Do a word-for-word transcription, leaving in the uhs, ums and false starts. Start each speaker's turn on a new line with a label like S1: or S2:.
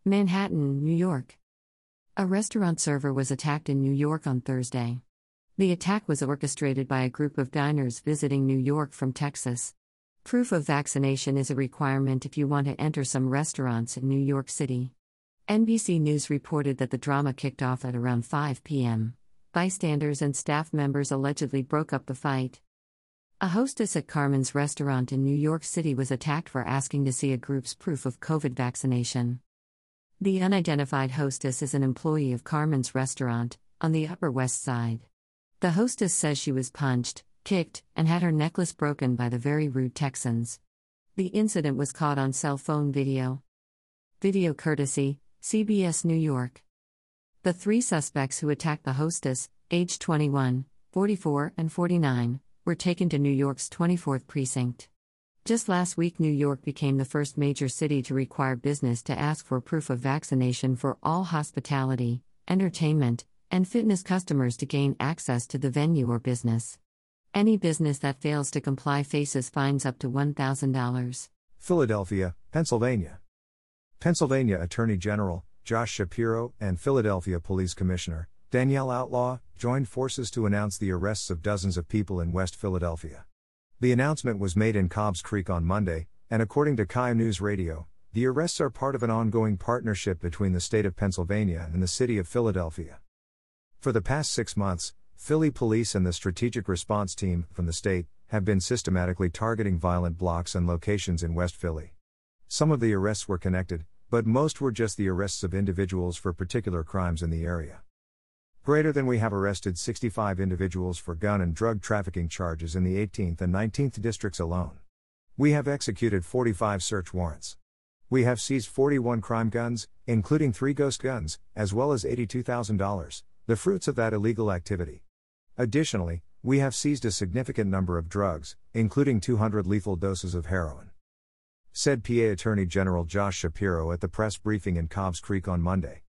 S1: Manhattan, New York. A restaurant server was attacked in New York on Thursday. The attack was orchestrated by a group of diners visiting New York from Texas. Proof of vaccination is a requirement if you want to enter some restaurants in New York City. N B C News reported that the drama kicked off at around five p.m. Bystanders and staff members allegedly broke up the fight. A hostess at Carmen's restaurant in New York City was attacked for asking to see a group's proof of COVID vaccination. The unidentified hostess is an employee of Carmen's restaurant, on the Upper West Side. The hostess says she was punched, kicked, and had her necklace broken by the very rude Texans. The incident was caught on cell phone video. Video courtesy, C B S New York. The three suspects who attacked the hostess, aged twenty-one, forty-four, and forty-nine, were taken to New York's twenty-fourth precinct. Just last week, New York became the first major city to require business to ask for proof of vaccination for all hospitality, entertainment, and fitness customers to gain access to the venue or business. Any business that fails to comply faces fines up to one thousand dollars.
S2: Philadelphia, Pennsylvania. Pennsylvania Attorney General Josh Shapiro and Philadelphia Police Commissioner Danielle Outlaw joined forces to announce the arrests of dozens of people in West Philadelphia. The announcement was made in Cobbs Creek on Monday, and according to Kaya News Radio, the arrests are part of an ongoing partnership between the state of Pennsylvania and the city of Philadelphia. For the past six months, Philly police and the strategic response team from the state have been systematically targeting violent blocks and locations in West Philly. Some of the arrests were connected, but most were just the arrests of individuals for particular crimes in the area. Greater than we have arrested sixty-five individuals for gun and drug trafficking charges in the eighteenth and nineteenth districts alone. We have executed forty-five search warrants. We have seized forty-one crime guns, including three ghost guns, as well as eighty-two thousand dollars, the fruits of that illegal activity. Additionally, we have seized a significant number of drugs, including two hundred lethal doses of heroin, said P A Attorney General Josh Shapiro at the press briefing in Cobbs Creek on Monday.